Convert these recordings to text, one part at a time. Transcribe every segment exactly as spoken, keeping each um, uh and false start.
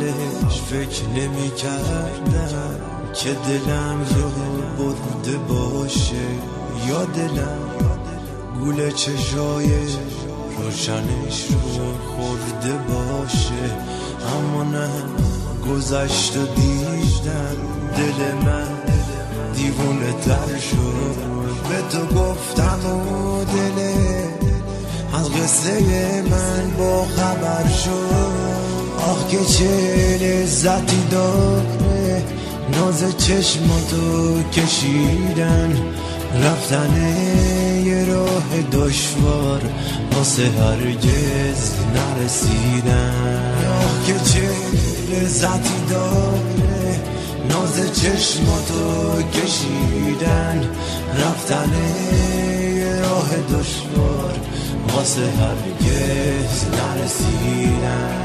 اولش فکر نمی کردم که دلم رو برده باشه، یا دلم گول چشای روشنش رو خورده باشه. اما نه، گذشت و دیدم دل من دیوونه تر شد. به تو گفتم و دل از قصه من با خبر شد. آه که چه لذتی داره ناز چشماتو کشیدن، رفتن یه راه دشوار واسه هرگز نرسیدن. آه که چه لذتی داره ناز چشماتو کشیدن، رفتن یه راه دشوار واسه هرگز نرسیدن.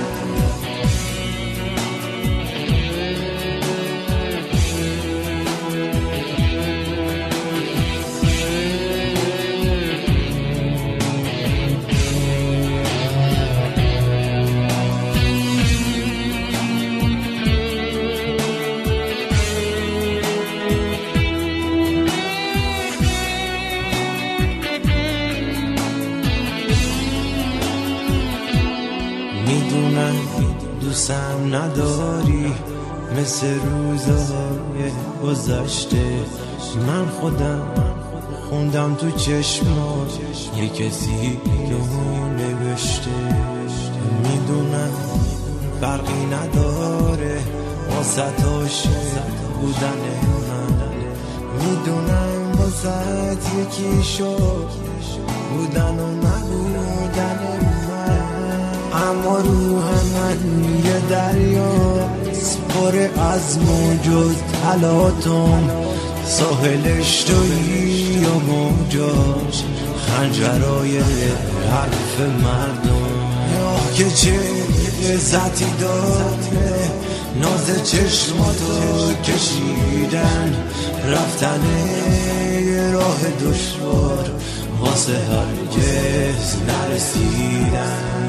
میدونم دوستم نداری مثل روزهای گذشته. من خودم خوندم تو چشمات یه کسی رو نوشته. میدونم فرقی نداره واسه عاشق بودن من، میدونم واسه یکی شد بودن و نبودن من. اما روح من یه دریاست پر از موجود حالاتم، ساحلش تویی و موجاش خنجرای حرف مردم. یا که چه لذتی داره ناز چشماتو کشیدن، رفتن یه راه دشوار واسه هرگز نرسیدن.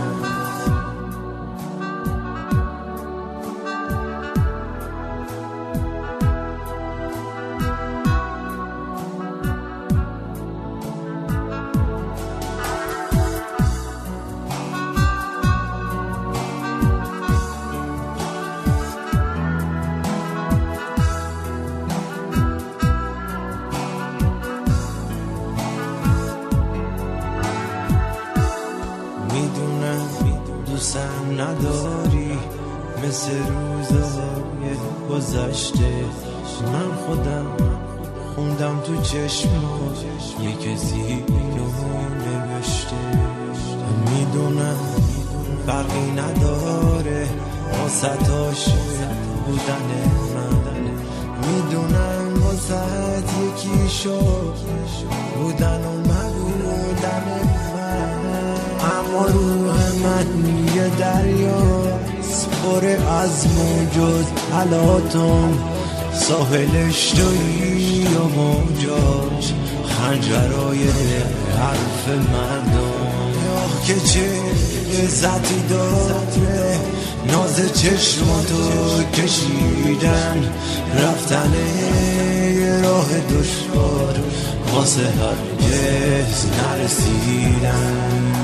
میدونم دوستم نداری مثل روزهای گذشته. من خودم خوندم تو چشمات یه کسی رو نوشته. میدونم فرقی نداره واسه عاشق بودن من، میدونم واسه یکی شد بودن و نبودن من. اما روح من یه دریاست پر از موجود حالاتم، ساحلش تویی و موجاش خنجرای حرف مردم. آه که چه لذتی داره ناز چشماتو کشیدن، رفتن یه راه دشوار واسه هرگز نرسیدن.